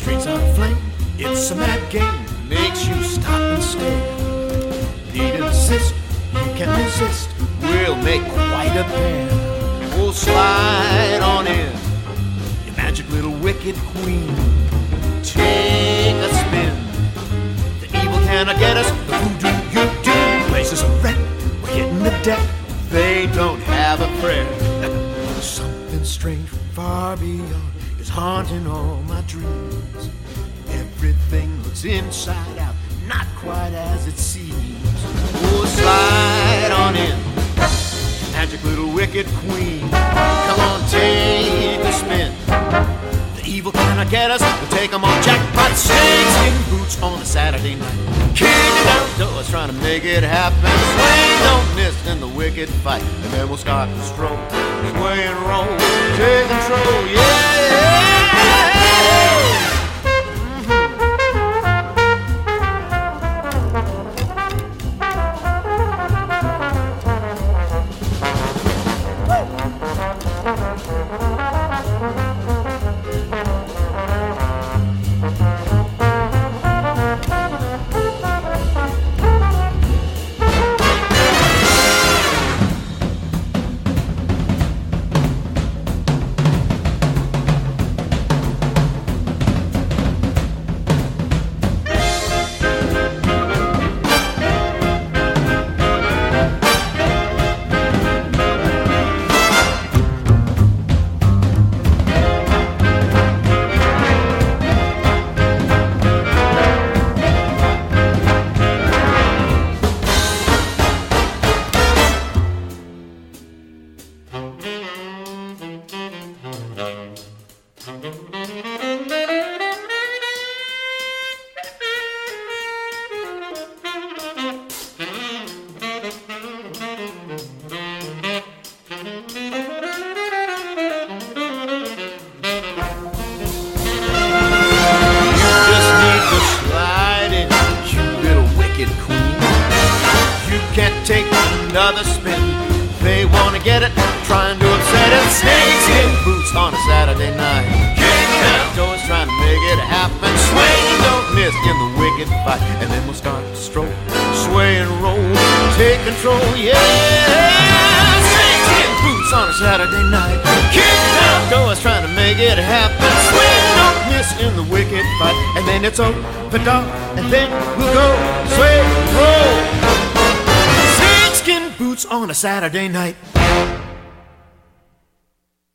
Streets are aflame, it's a mad game, makes you stop and stare. Need an assist, you can resist, we'll make quite a pair. We'll slide on in, you magic little wicked queen. Take a spin, the evil cannot get us, the voodoo you do. Places are red, we're hitting the deck, they don't have a prayer. Something strange from far beyond is haunting all my dreams. Everything looks inside out, not quite as it seems. Oh, slide on in, magic little wicked queen. Come on, take a spin, the evil cannot get us, we'll take them on jackpot. Snakeskin boots on a Saturday night, kicking down doors trying to make it happen. Swing, don't miss in the wicked fight, and then we'll start to stroll, sway and roll, take control, yeah. Take another spin, they wanna get it, trying to upset it. Snakeskin boots on a Saturday night, kicking down doors trying to make it happen. Swing, don't miss in the wicked fight, and then we'll start to stroll, sway and roll, take control, yeah. Snakeskin boots on a Saturday night, kicking down doors trying to make it happen. Swing, don't miss in the wicked fight, and then it's over dark, and then we'll go sway and roll. Boots on a Saturday night.